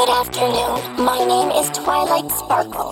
Good afternoon. My name is Twilight Sparkle.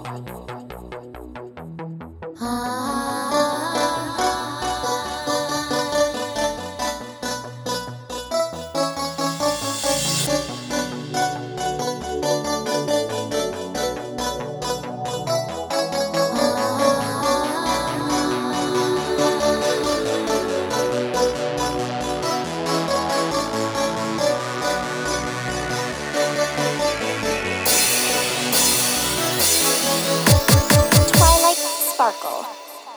Twilight Sparkle.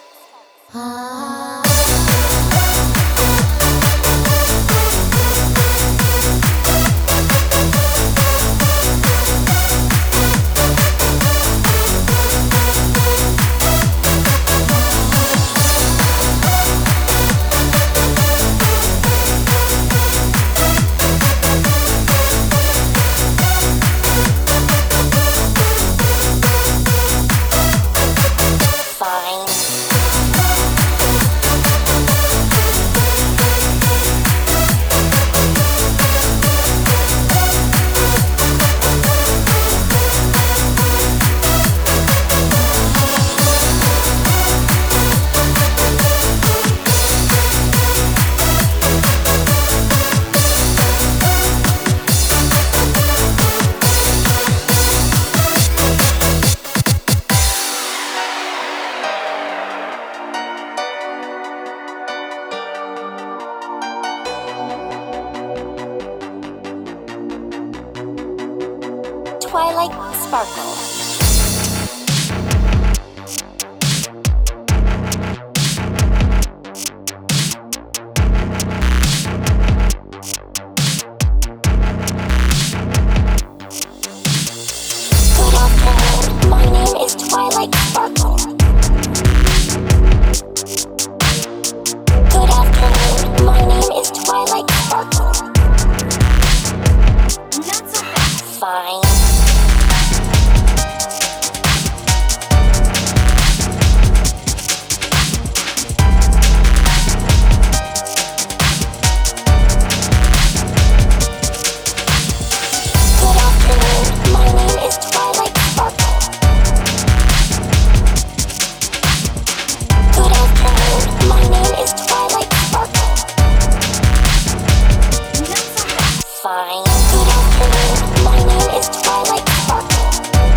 Twilight Sparkle. Good afternoon. My name is Twilight Sparkle. Good afternoon. My name is Twilight Sparkle. Not so fast. Fine. Fine. Good afternoon. My name is Twilight Sparkle.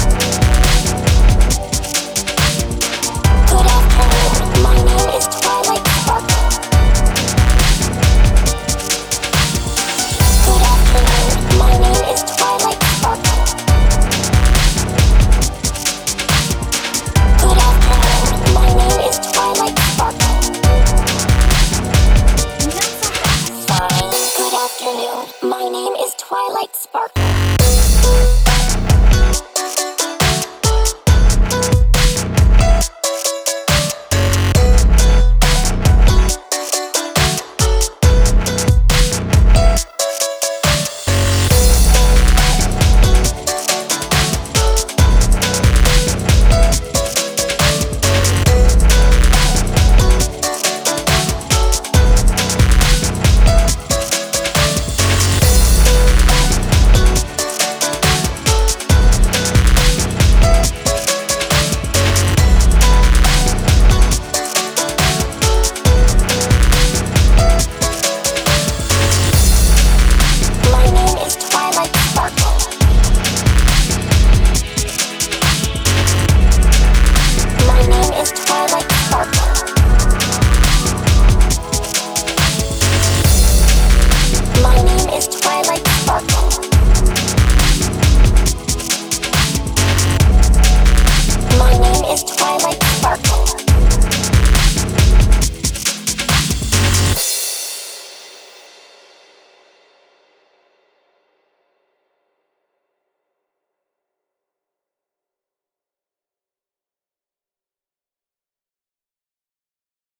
Good afternoon. My name is Twilight Sparkle. Good afternoon. My name is Twilight Sparkle. Good afternoon. My name is Twilight Sparkle. Fine. Good afternoon. My name is Twilight Sparkle.